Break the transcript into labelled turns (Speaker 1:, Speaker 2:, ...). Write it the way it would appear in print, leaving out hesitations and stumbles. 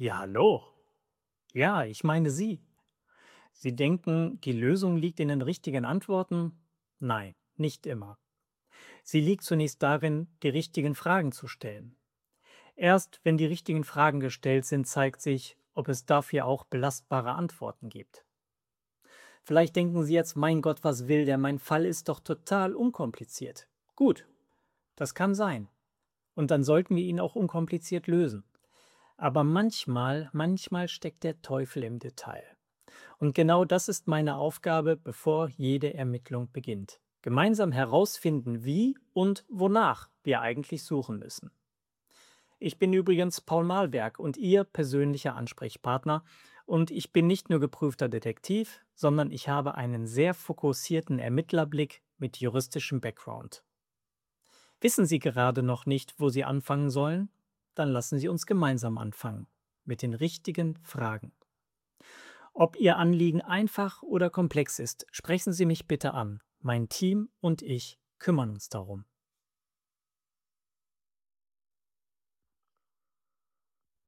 Speaker 1: Ja, hallo. Ja, ich meine Sie. Sie denken, die Lösung liegt in den richtigen Antworten? Nein, nicht immer. Sie liegt zunächst darin, die richtigen Fragen zu stellen. Erst wenn die richtigen Fragen gestellt sind, zeigt sich, ob es dafür auch belastbare Antworten gibt. Vielleicht denken Sie jetzt, mein Gott, was will der? Mein Fall ist doch total unkompliziert. Gut, das kann sein. Und dann sollten wir ihn auch unkompliziert lösen. Aber manchmal steckt der Teufel im Detail. Und genau das ist meine Aufgabe, bevor jede Ermittlung beginnt. Gemeinsam herausfinden, wie und wonach wir eigentlich suchen müssen. Ich bin übrigens Paul Malwerk und Ihr persönlicher Ansprechpartner. Und ich bin nicht nur geprüfter Detektiv, sondern ich habe einen sehr fokussierten Ermittlerblick mit juristischem Background. Wissen Sie gerade noch nicht, wo Sie anfangen sollen? Dann lassen Sie uns gemeinsam anfangen. Mit den richtigen Fragen. Ob Ihr Anliegen einfach oder komplex ist, sprechen Sie mich bitte an. Mein Team und ich kümmern uns darum.